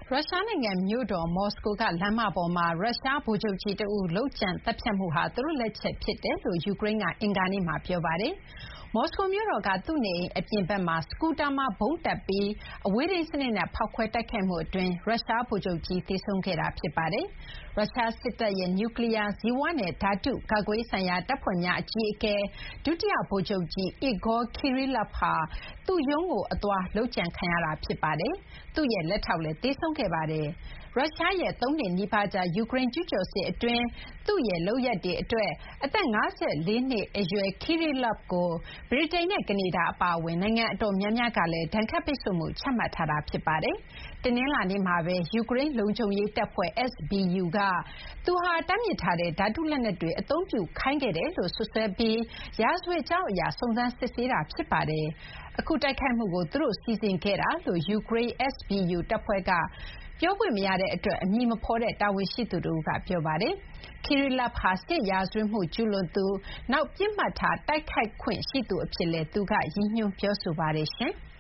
ရုရှားနိုင်ငံမြို့တော်မော်စကိုကလမ်းမပေါ်မှာရုရှားဗိုလ်ချုပ်ကြီးတဦးလုပ်ကြံသတ်ဖြတ်မှုဟာသူတို့လက်ချက်ဖြစ်တယ်လို့ယူကရိန်းကအင်္ဂါနေ့မှာပြောပါတယ်။မော်စကိုမြို့တော်ကသူ့နေအိမ်အပြင်ဘက်မှာစကူတာမှာဗုံးတပ်ပြီးအဝေးထိန်းစနစ်နဲ့ဖောက်ခွဲတိုက်ခိုက်မှုအတွင်းရုရှားဗိုလ်ချုပ်ကြီးသေဆုံးခဲ့တာဖြစ်ပါတယ်။ရုရှားစစ်တပ်ရဲ့နျူကလီးယား၊ဇီဝနဲ့ဓာတုကာကွယ်ရေးဆိုင်ရာတပ်ဖွဲ့များအကြီးအကဲဒုတိယဗိုလ်ချုပ်ကြီး Igor Kirillov ဟာသူ့ရုံးကိုအသွားလုပ်ကြံခံရတာဖြစ်ပါတယ်။သူ့ရဲ့လက်ထောက်လည်းသေဆုံးခဲ့ပါတယ်။ရုရှားရဲ့3နှစ်နီးပါးကြာယူကရိန်းကျူးကျော်စစ်အတွင်းသူ့ရဲ့လုပ်ရပ်တွေအတွက်အသက်54နှစ်အရွယ် Kirillov ကိုဗြိတိန်နဲ့ကနေဒါအပါအဝင်နိုင်ငံအတော်များများကလည်းဒဏ်ခတ်ပိတ်ဆို့မှုချမှတ်ထားတာဖြစ်ပါတယ်။တနင်္လာနေ့မှာပဲယူကရိန်းလုံခြုံရေးတပ်ဖွဲ့ SBU ကသူဟာတားမြစ်ထားတဲ့ဓာတုလက်နက်တွေအသုံးပြုခိုင်းခဲ့တယ်လို့စွပ်စွဲပြီးရာဇဝတ်ကြောင်းအရစုံစမ်းစစ်ဆေးတာဖြစ်ပါတယ်။အခုတိုက်ခိုက်မှုကိုသူတို့စီစဉ်ခဲ့တာလို့ယူကရိန်း SBU တပ်ဖွဲ့ကပြောခွင့်မရတဲ့အတွက်အမည်မဖော်တဲ့တာဝန်ရှိသူတဦးကပြောပါတယ်။ Kirillov ဟာစစ်ရာဇဝတ်မှုကျူးလွန်သူနောက်ပစ်မှတ်ထားတိုက်ခိုက်ခွင့်ရှိသူအဖြစ်လည်းသူကရည်ညွှန်းပြောဆိုပါတယ်။